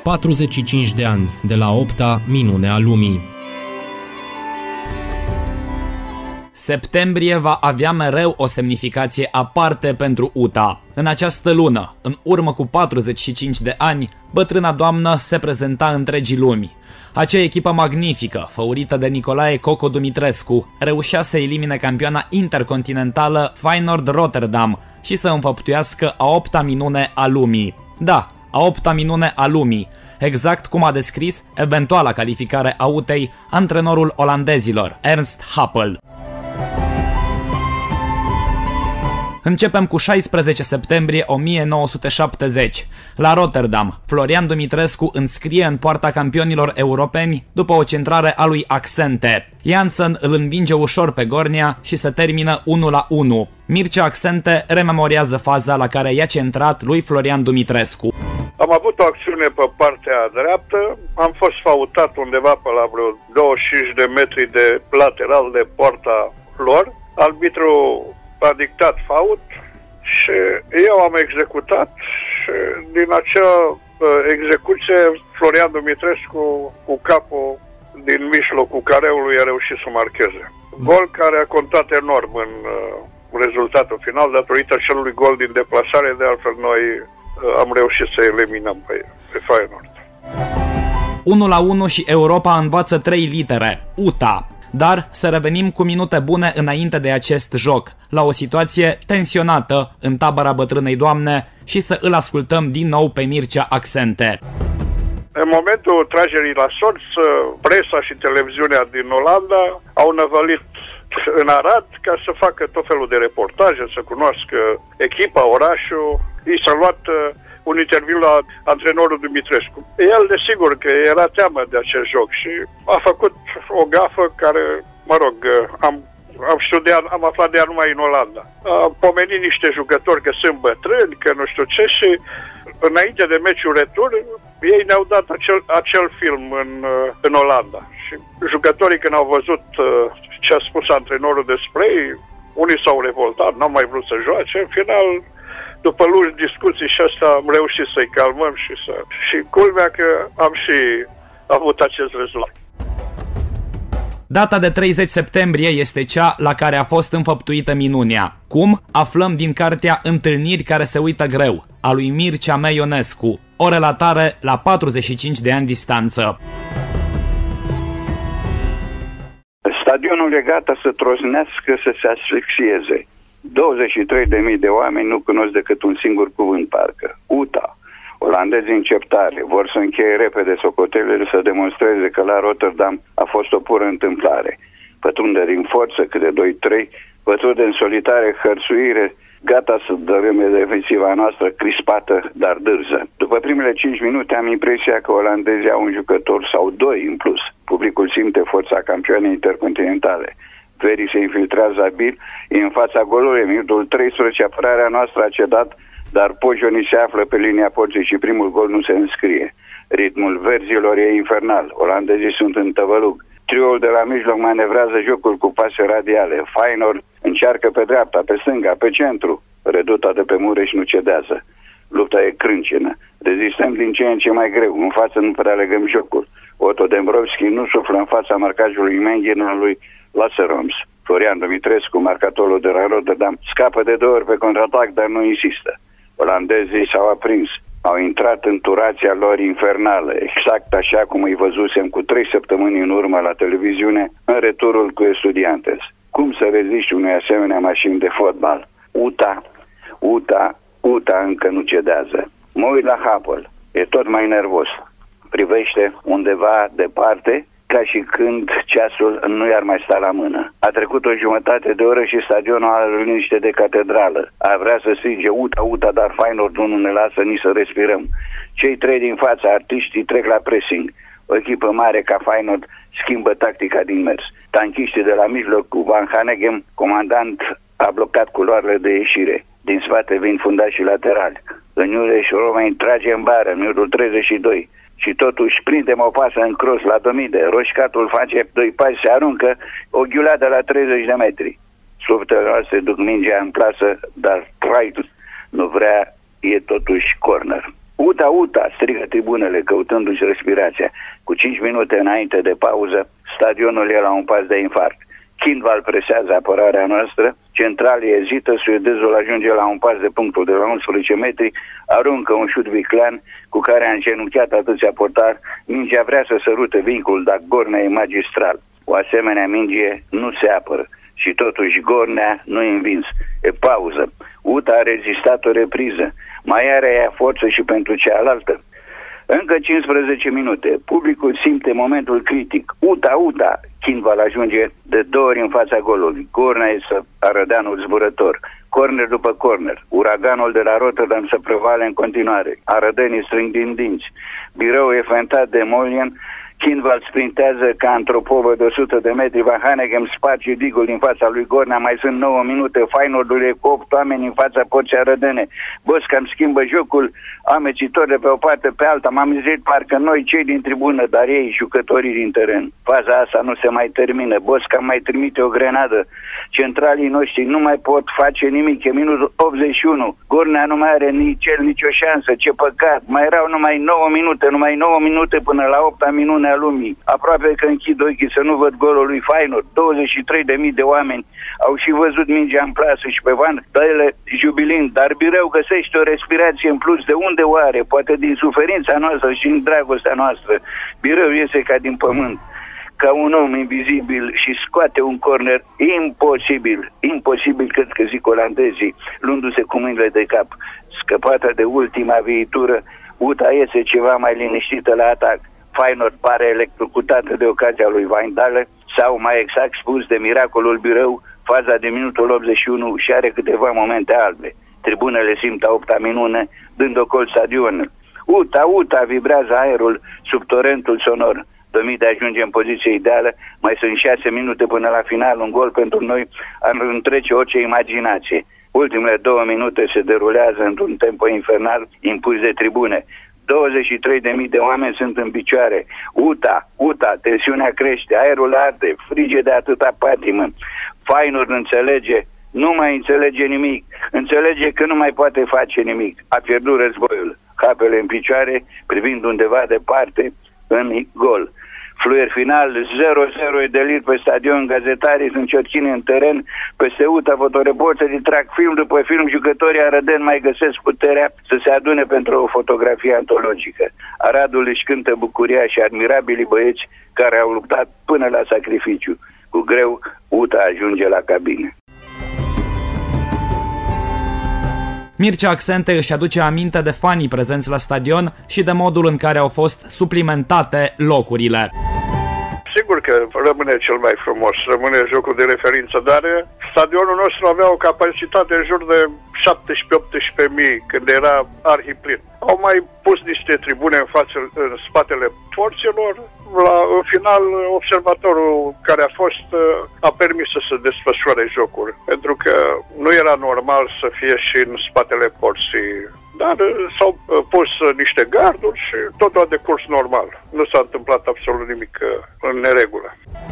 45 de ani de la 8-a minune a lumii. Septembrie va avea mereu o semnificație aparte pentru UTA. În această lună, în urmă cu 45 de ani, bătrâna doamnă se prezenta întregii lumi. Acea echipă magnifică, făurită de Nicolae Coco Dumitrescu, reușea să elimine campioana intercontinentală Feyenoord Rotterdam și să înfăptuiască a 8-a minune a lumii. Da, a 8-a minune a lumii, exact cum a descris eventuala calificare a UTEI antrenorul olandezilor, Ernst Happel. Începem cu 16 septembrie 1970. La Rotterdam, Florian Dumitrescu înscrie în poarta campionilor europeni după o centrare a lui Axente. Janssen îl învinge ușor pe Gornia și se termină 1-1. Mircea Axente rememorează faza la care i-a centrat lui Florian Dumitrescu. Am avut o acțiune pe partea dreaptă, am fost fautat undeva pe la vreo 25 de metri de lateral de poarta lor. Arbitrul a dictat fault și eu am executat și din acea execuție Florian Dumitrescu cu capul din mijlocul careului a reușit să marcheze. Gol care a contat enorm în rezultatul final datorită acelui gol din deplasare, de altfel noi am reușit să eliminăm pe Feyenoord. 1-1 și Europa învață 3 litere, UTA. Dar să revenim cu minute bune înainte de acest joc, la o situație tensionată în tabăra bătrânei doamne și să îl ascultăm din nou pe Mircea Axente. În momentul tragerii la sorți, presa și televiziunea din Olanda au năvălit în Arad ca să facă tot felul de reportaje, să cunoască echipa, orașul. I s-a luat un interviu la antrenorul Dumitrescu. El, desigur, că era teamă de acest joc și a făcut o gafă care, mă rog, am aflat de ea numai în Olanda. A pomenit niște jucători că sunt bătrâni, că nu știu ce și înainte de meciul retur, ei ne-au dat acel film în Olanda. Și jucătorii când au văzut ce a spus antrenorul despre ei, unii s-au revoltat, n-au mai vrut să joace, în final după lungi discuții și asta am reușit să-i calmăm și culmea că am și avut acest rezultat. Data de 30 septembrie este cea la care a fost înfăptuită minunea. Cum? Aflăm din cartea Întâlniri care se uită greu, a lui Mircea Meionescu, o relatare la 45 de ani distanță. Stadionul e gata să trosnească, să se asfixieze. 23.000 de oameni nu cunosc decât un singur cuvânt, parcă. UTA. Olandezii încep tare, vor să încheie repede socotelele, să demonstreze că la Rotterdam a fost o pură întâmplare. Pătrunderi în forță, câte 2-3, pătrunde în solitare hărțuire, gata să dărâme defensiva noastră crispată, dar dârză. După primele 5 minute am impresia că olandezii au un jucător sau 2 în plus. Publicul simte forța campioanei intercontinentale. Veri se infiltrează abil, e în fața golului, în minutul 13, apărarea noastră a cedat, dar Pojoni se află pe linia porții și primul gol nu se înscrie. Ritmul verzilor e infernal, olandezii sunt în tăvălug. Triul de la mijloc manevrează jocul cu pase radiale. Feyenoord încearcă pe dreapta, pe stânga, pe centru. Reduta de pe Mureș nu cedează. Lupta e crâncenă. Rezistăm din ce în ce mai greu. În față nu prea legăm jocul. Otto Dembrovski nu suflă în fața marcajului Mengen lui Lasseroms. Florian Dumitrescu, marcatorul de la Rotterdam, scapă de 2 ori pe contraatac, dar nu insistă. Olandezii s-au aprins. Au intrat în turația lor infernală, exact așa cum îi văzusem cu 3 săptămâni în urmă la televiziune, în returul cu Estudiantes. Cum să reziști unei asemenea mașini de fotbal? UTA încă nu cedează. Mă uit la Happel, e tot mai nervos. Privește undeva departe, ca și când ceasul nu i-ar mai sta la mână. A trecut o jumătate de oră și stadionul are liniște de catedrală. A vrea să strige UTA, dar Feyenoord nu ne lasă nici să respirăm. Cei 3 din față, artiștii, trec la pressing. O echipă mare ca Feyenoord schimbă tactica din mers. Tanchiștii de la mijloc cu Van Hanegem, comandant, a blocat culoarele de ieșire. Din spate vin fundașii laterali. În Iureș Romain trage în bară, în minutul 32. Și totuși prindem o pasă în cross la Domide. Roșcatul face 2 pași, se aruncă o ghiuleadă la 30 de metri. Sufletele noastre duc mingea în plasă, dar Triton nu vrea, e totuși corner. Uta, uta, strigă tribunele, căutându-și respirația. Cu 5 minute înainte de pauză, stadionul e la un pas de infarct. Kindval presează apărarea noastră, centralii ezită, suedezul ajunge la un pas de punctul de la 11 metri, aruncă un șut viclean cu care a îngenunchiat atâția portari, mingea vrea să sărute vincul, dar Gornea e magistral. O asemenea minge nu se apără și totuși Gornea nu e învins. E pauză. Uta a rezistat o repriză. Mai are ea forță și pentru cealaltă. Încă 15 minute. Publicul simte momentul critic. Uta, uta! Kindval ajunge de 2 ori în fața golului. Gornea este Arădeanul zburător. Corner după corner. Uraganul de la Rotterdam se prevale în continuare. Arădenii strâng din dinți. Birău e fentat de Molien. Kindval sprintează ca într-o povă de 100 de metri. Van Hanegem sparge digul din fața lui Gornea. Mai sunt 9 minute. Feyenoordul e cu 8 oameni în fața porții arădene. Boscam schimbă jocul amecitor de pe o parte pe alta. M-am zis parcă noi cei din tribună, dar ei jucătorii din teren. Faza asta nu se mai termină. Boscam mai trimite o grenadă. Centralii noștri nu mai pot face nimic. E minutul 81. Gornea nu mai are nici el nicio șansă. Ce păcat. Mai erau numai 9 minute până la 8-a minune a lumii. Aproape că închid ochii să nu văd golul lui Feyenoord. 23.000 de oameni au și văzut mingea în plasă și pe Van Dele jubilind, dar Birău găsește o respirație în plus. De unde oare? Poate din suferința noastră și din dragostea noastră. Birău iese ca din pământ, ca un om invizibil și scoate un corner imposibil, cred că zic olandezii, luându-se cu mâinile de cap. Scăpată de ultima viitură, Uta iese ceva mai liniștită la atac. Feyenoord pare electrocutată de ocazia lui Van Dale sau, mai exact spus, de miracolul Birău. Faza de minutul 81 și are câteva momente albe. Tribunele simt a 8-a minune, dând ocol stadionul. Uta, uta, vibrează aerul sub torentul sonor. Domide ajunge în poziție ideală, mai sunt 6 minute până la final, un gol pentru noi ar întrece orice imaginație. Ultimele 2 minute se derulează într-un tempo infernal impus de tribune. 23.000 de oameni sunt în picioare. Uta, tensiunea crește, aerul arde, frige de atâta patimă. Feyenoord înțelege, nu mai înțelege nimic, înțelege că nu mai poate face nimic. A pierdut războiul, capele în picioare, privind undeva departe, în gol. Fluier final, 0-0 e delir pe stadion, gazetarii sunt ciorchini în teren, peste Uta fotoreporterii trag film după film, jucătorii arădeni mai găsesc puterea să se adune pentru o fotografie antologică. Aradul își cântă bucuria și admirabilii băieți care au luptat până la sacrificiu. Cu greu, Uta ajunge la cabine. Mircea Accente își aduce aminte de fanii prezenți la stadion și de modul în care au fost suplimentate locurile. Sigur că rămâne cel mai frumos, rămâne jocul de referință, dar stadionul nostru avea o capacitate în jur de 17-18.000 când era arhiplin. Au mai pus niște tribune în spatele porților. În final, observatorul care a fost a permis să se desfășoare jocul, pentru că nu era normal să fie și în spatele porții. Dar s-au pus niște garduri și totul a decurs normal. Nu s-a întâmplat absolut nimic în neregulă.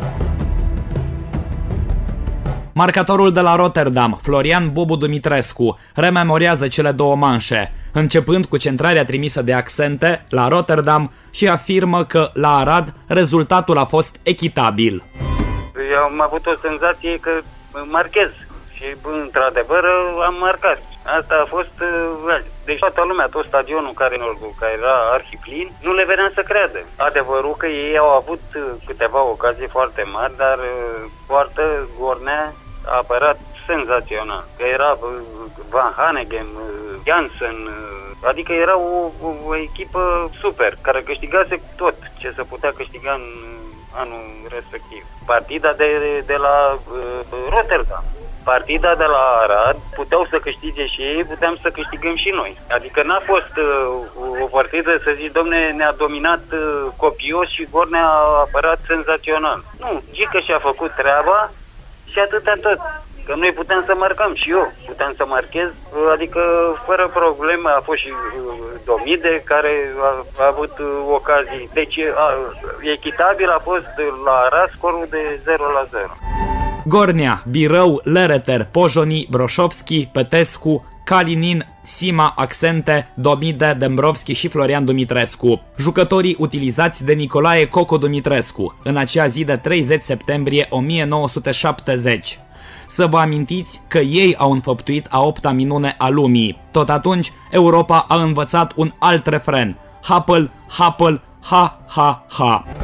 Marcatorul de la Rotterdam, Florian Bobu Dumitrescu, rememorează cele 2 manșe, începând cu centrarea trimisă de Accente la Rotterdam și afirmă că la Arad rezultatul a fost echitabil. Eu am avut o senzație că marchez și într-adevăr am marcat. Asta a fost deci toată lumea, tot stadionul care era arhiplin, nu le venea să creadă. Adevărul că ei au avut câteva ocazii foarte mari, dar poartă Gornea a apărat senzațional. Că era Van Hanegem, Janssen, adică era o echipă super, care câștigase tot ce se putea câștiga în anul respectiv. Partida de la Rotterdam. Partida de la Arad puteau să câștige și ei, puteam să câștigăm și noi. Adică n-a fost o partidă să zici, domne, ne-a dominat copios și Gornea a apărat senzațional. Nu, Gică și-a făcut treaba și atâta tot. Că noi puteam să marcăm și eu puteam să marchez, adică fără probleme. A fost și Domide care a avut ocazii. Deci echitabil a fost la Arad scorul de 0-0. Gornea, Birău, Lereter, Pojoni, Broșovski, Petescu, Kalinin, Sima, Accente, Domide, Dembrovski și Florian Dumitrescu, jucătorii utilizați de Nicolae Coco Dumitrescu în acea zi de 30 septembrie 1970. Să vă amintiți că ei au înfăptuit a 8-a minune a lumii. Tot atunci, Europa a învățat un alt refren: Happel, Happel, ha, ha, ha.